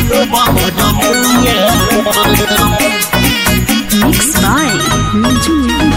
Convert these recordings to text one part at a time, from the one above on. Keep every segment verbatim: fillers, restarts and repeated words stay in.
Mixed by Niju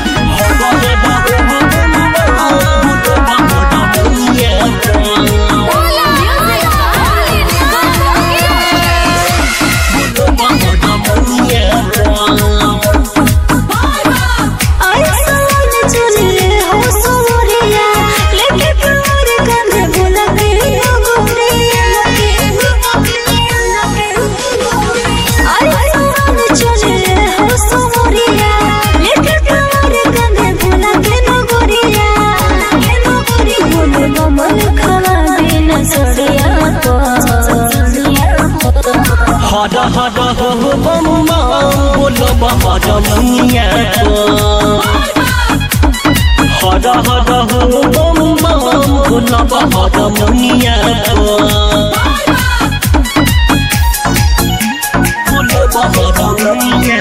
हरा हरा हो बम्मा बोलो बहरा मुनिया हरा हरा हो बम्मा बोलो बहरा मुनिया बोलो बहरा मुनिया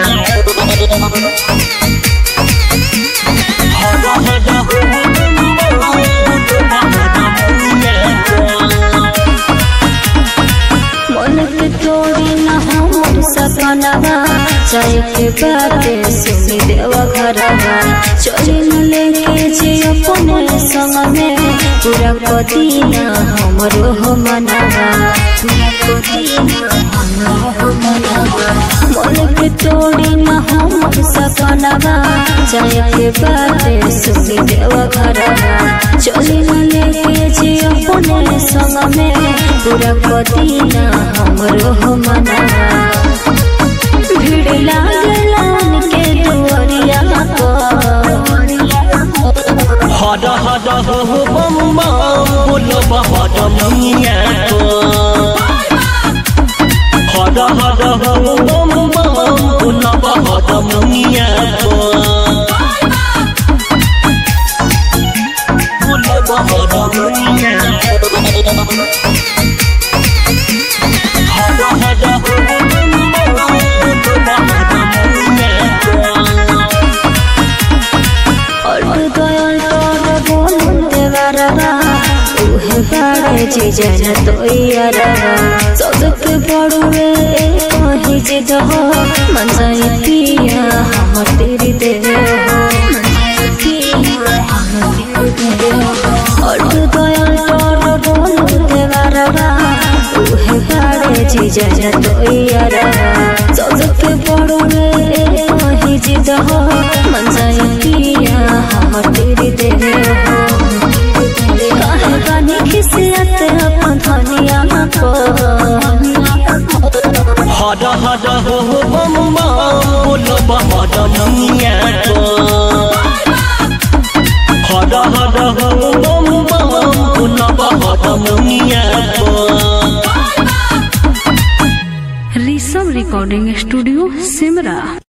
हरा हरा हो बम्मा बोलो बहरा मुनिया मन के तोड़ी न हमर सपनवा चाहे के बाते सुनी देवा घरवा चली न लेके जे अपने संग में पूरा कदीना हमरो हो मनवा पूरा कदीना हमरो हो मनवा मन के तोड़ी न हमर सपनवा चाहे के बाते सुनी देवा घरवा चली न लेके जे अपने संग में पूरा कदीना हमरो हो मनवा भीड़ लागला उनके दुआरिया हरा हरा हो बम्मा बोलो बहरा मुनिया हरा हरा हो बम्मा बोलो बहरा मुनिया बोलो बहरा मुनिया हरा हरा हो बम्मा बोलो बहरा मुनिया जी जन तो सबके बड़ुए कहीं जे दहो मनसाई पिया हमर तेरी दे और दयाल तोर बोल देवारवा उहे बाड़े जी जन तो सबके बड़ुए कहीं जे दहो मनसाई पिया हमर तेरी दे हरा हरा हो बम्मा बोलो बहरा मुनिया हरा हरा हो बम्मा बोलो बहरा मुनिया ऋषभ रिकॉर्डिंग स्टूडियो सिमरा।